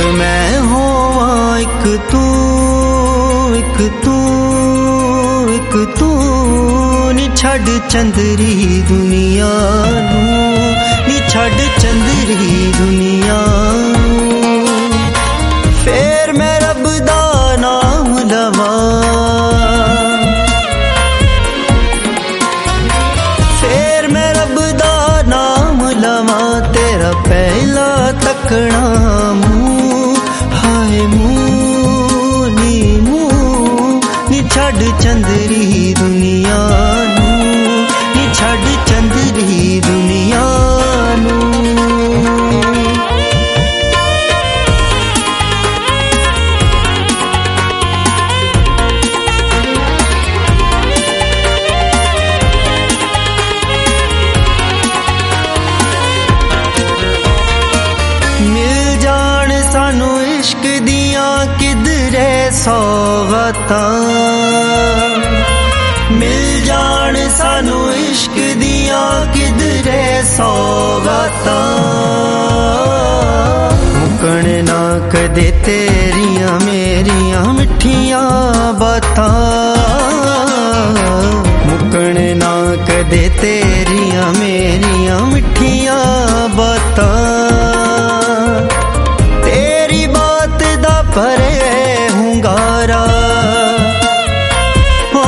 मैं होवां एक तू नी छड़ चंदरी दुनिया नू, नी छड़ चंदरी दुनिया नू। फेर मैं रब दा नाम लवां, फेर मैं रब दा नाम लवां, तेरा पहला तकना मुंह हाय मुंह नी छड़ चंदरी दुनिया नू, नी छड़ चंदरी दुनिया नू। मिल जान सानू इश्क दियां किधरे सौगातां, मिल जान सानू इश्क दियां किधरे सौगातां। मुकण ना कदे तेरियां मेरियां मिठियां बातां, मुकण ना कदे तेरियां मेरियां मिठियां बातां। तेरी बात दा परे हुंगारा, हो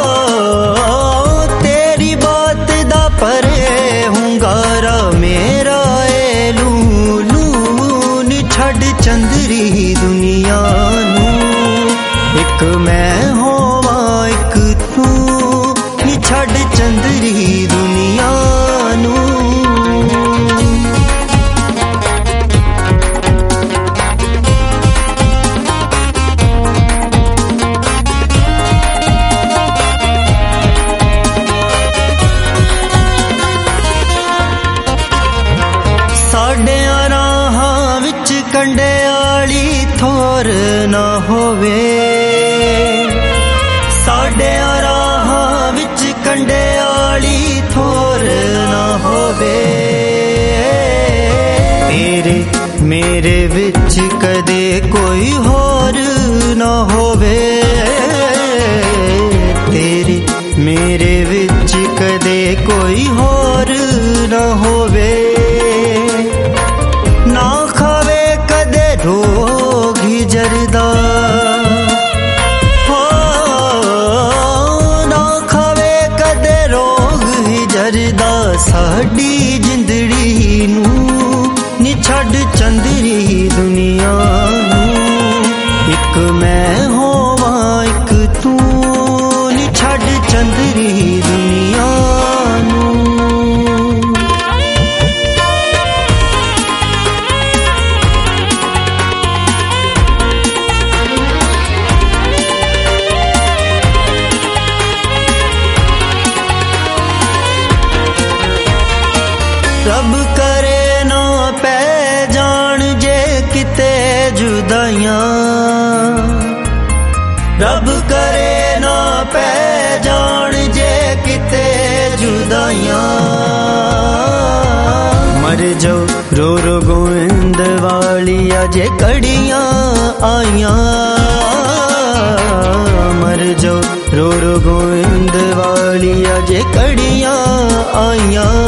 तेरी बात दा परे हुंगारा, मेरा ए लूलू नी छड़ चंदरी दुनिया नू। एक मैं होवां एक तू नी छड़ चंदरी दुनिया नू। साडियां राहां विच कंडे आली थोर ना होवे, साडियां राहां विच कंडे आली थोर ना होवे। तेरे मेरे विच कदे कोई होर ना होवे, तेरे मेरे विच कदे कोई होर ना होवे। ना खावे कदे रोग ही जरदा, हो ना खावे कदे रोग ही जरदा। साडी जिंदड़ी नू नी छड़ चंदरी दुनिया नू। एक मैं होवां एक तू नी छड़ चंदरी दुनिया नू। रब करे ना पै जान जे किते जुदाइयां, रब करे ना पै जान जे किते जुदाइयां। मर जाओ रो रो गोविंद वालिया जे कड़ियां आइयां, मर जाओ रो रो गोविंद वालिया जे कड़ियां आइयां।